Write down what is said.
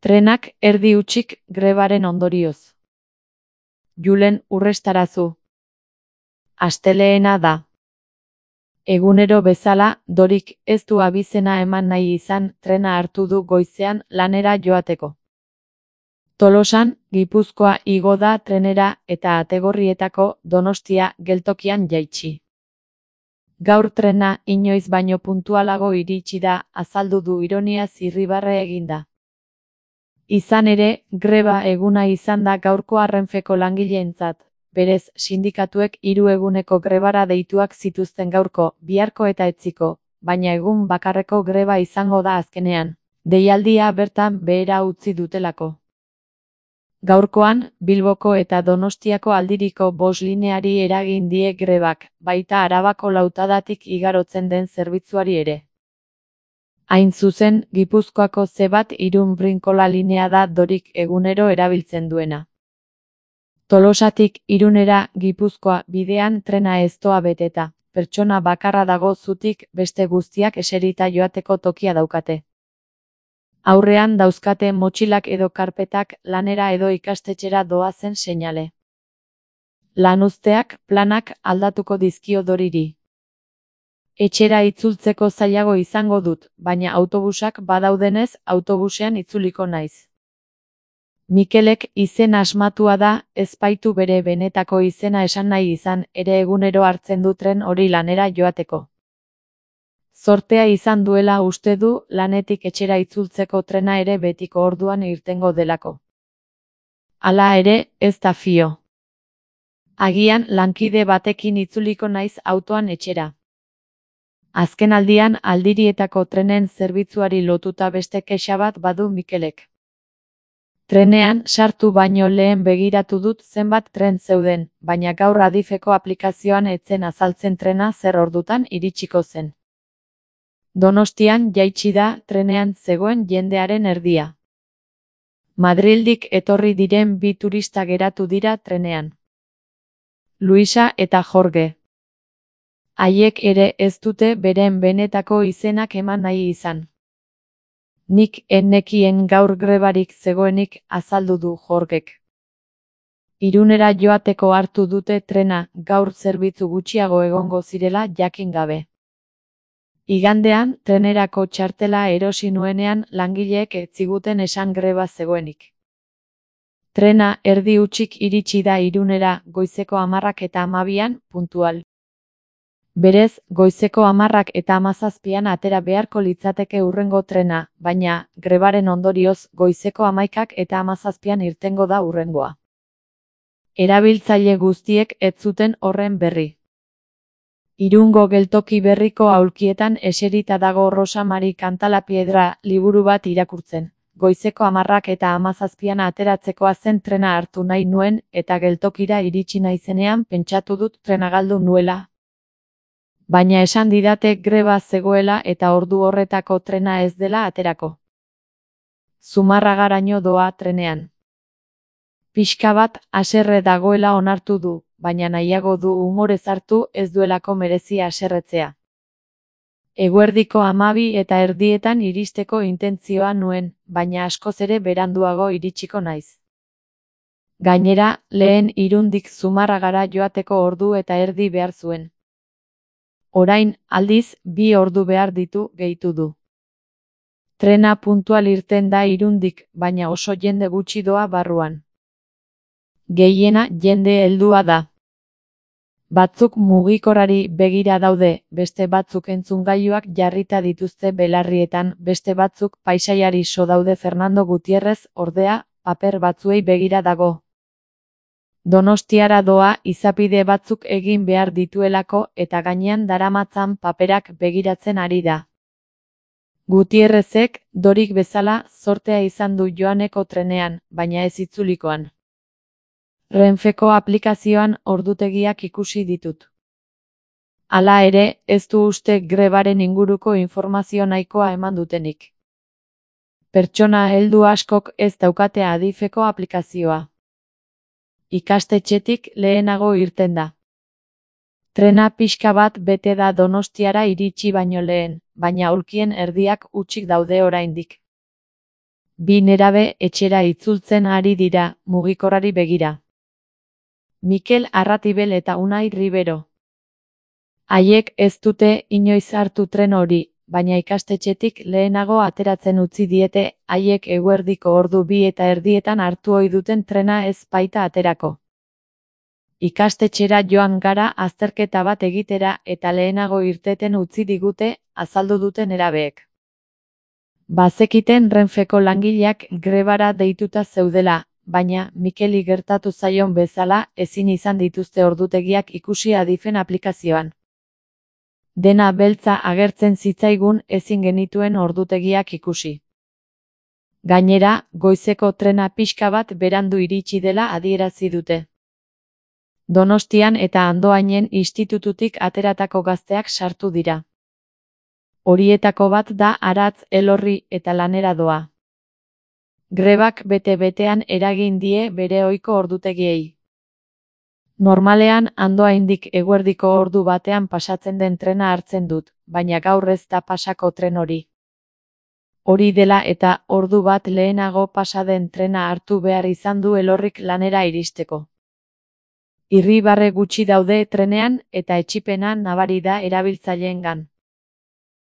Trenak erdi hutsik grebaren ondorioz. Julen Urrestarazu. Astelehena da. Egunero bezala, Dorik ez du abizena eman nahi izan trena hartu du goizean lanera joateko. Tolosan, Gipuzkoa igo da trenera eta Ategorrietako Donostia geltokian jaitsi. Gaur trena inoiz baino puntualago iritsi da, azaldu du ironiaz irribarre eginda. Izan ere, greba eguna izan da gaurkoa Renfeko langileentzat. Berez, sindikatuek 3 eguneko grebara deituak zituzten gaurko, biharko eta etziko, baina egun bakarreko greba izango da azkenean. Deialdia bertan behera utzi dutelako. Gaurkoan, Bilboko eta Donostiako aldiriko 5 lineari eragin die grebak, baita Arabako Lautadatik igarotzen den zerbitzuari ere. Hain zuzen, Gipuzkoako C1 Irun Brinkola linea da Dorik egunero erabiltzen duena. Tolosatik Irunera Gipuzkoa bidean trena ez doa beteta, pertsona bakarra dago zutik, beste guztiak eserita joateko tokia daukate. Aurrean dauzkate motxilak edo karpetak lanera edo ikastetxera doazen seinale. Lanuzteak, planak aldatuko dizkio Doriri. Etxera itzultzeko zailago izango dut, baina autobusak badaudenez autobusean itzuliko naiz. Mikelek izen asmatua da, ez baitu bere benetako izena esan nahi izan, ere egunero hartzen du tren hori lanera joateko. Zortea izan duela uste du, lanetik etxera itzultzeko trena ere betiko orduan irtengo delako. Hala ere, ez da fio. Agian lankide batekin itzuliko naiz autoan etxera. Azkenaldian aldirietako trenen zerbitzuari lotuta beste kexa bat badu Mikelek. Trenean sartu baino lehen begiratu dut zenbat tren zeuden, baina gaur Adifeko aplikazioan etzen azaltzen trena zer ordutan iritsiko zen. Donostian jaitsi da trenean zegoen jendearen erdia. Madrildik etorri diren 2 turista geratu dira trenean. Luisa eta Jorge. Haiek ere ez dute beren benetako izenak eman nahi izan. Nik ennekien gaur grebarik zegoenik, azaldu du Jorgek. Irunera joateko hartu dute trena, gaur zerbitzu gutxiago egongo zirela jakin gabe. Igandean, trenerako txartela erosi nuenean langileek ez ziguten esan greba zegoenik. Trena erdi hutsik iritsi da Irunera goizeko 10:12 puntual. Berez, goizeko 10:17 atera beharko litzateke hurrengo trena, baina, grebaren ondorioz, goizeko 11:17 irtengo da hurrengoa. Erabiltzaile guztiek ez zuten horren berri. Irungo geltoki berriko aulkietan eserita dago Rosa Mari Cantalapiedra liburu bat irakurtzen. Goizeko 10:17 ateratzekoa zen trena hartu nahi nuen, eta geltokira iritsi naizenean pentsatu dut trena galdu nuela. Baina esan didate greba zegoela eta ordu horretako trena ez dela aterako. Zumarragaraino doa trenean. Pixka bat haserre dagoela onartu du, baina nahiago du umorez hartu ez duelako merezi haserretzea. Eguerdiko 12:30 iristeko intentzioa nuen, baina askoz ere beranduago iritsiko naiz. Gainera, lehen Irundik Zumarragara joateko 1:30 behar zuen. Orain, aldiz, 2 ordu behar ditu, gehitu du. Trena puntual irten da Irundik, baina oso jende gutxi doa barruan. Gehiena jende heldua da. Batzuk mugikorrari begira daude, beste batzuk entzungailuak jarrita dituzte belarrietan, beste batzuk paisaiari so daude. Fernando Gutierrez, ordea, paper batzuei begira dago. Donostiara doa izapide batzuk egin behar dituelako eta gainean daramatzan paperak begiratzen ari da. Gutierrezek, Dorik bezala, zortea izan du joaneko trenean, baina ez itzulikoan. Renfeko aplikazioan ordutegiak ikusi ditut. Hala ere, ez du uste grebaren inguruko informazio nahikoa eman dutenik. Pertsona heldu askok ez daukate Adifeko aplikazioa. Ikastetxetik lehenago irten da. Trena pixka bat bete da Donostiara iritsi baino lehen, baina aulkien erdiak hutsik daude oraindik. Bi nerabe etxera itzultzen ari dira, mugikorrari begira. Mikel Arratibel eta Unai Ribero. Haiek ez dute inoiz hartu tren hori, baina ikastetxetik lehenago ateratzen utzi diete, haiek eguerdiko ordu 2:30 hartu ohi duten trena ez baita aterako. Ikastetxera joan gara azterketa bat egitera eta lehenago irteten utzi digute, azaldu dute nerabeek. Bazekiten Renfeko langileak grebara deituta zeudela, baina Mikeli gertatu zaion bezala ezin izan dituzte ordutegiak ikusi Adifen aplikazioan. Dena beltza agertzen zitzaigun ezin genituen ordutegiak ikusi. Gainera, goizeko trena pixka bat berandu iritsi dela adierazi dute. Donostian eta Andoainen institututik ateratako gazteak sartu dira. Horietako bat da Aratz Elorri eta lanera doa. Grebak bete-betean eragin die bere ohiko ordutegiei. Normalean Andoaindik eguerdiko ordu batean pasatzen den trena hartzen dut, baina gaur ez da pasako tren hori. Hori dela eta ordu bat lehenago pasa den trena hartu behar izan du Elorrik lanera iristeko. Irribarre gutxi daude trenean eta etsipena nabari da erabiltzaileengan.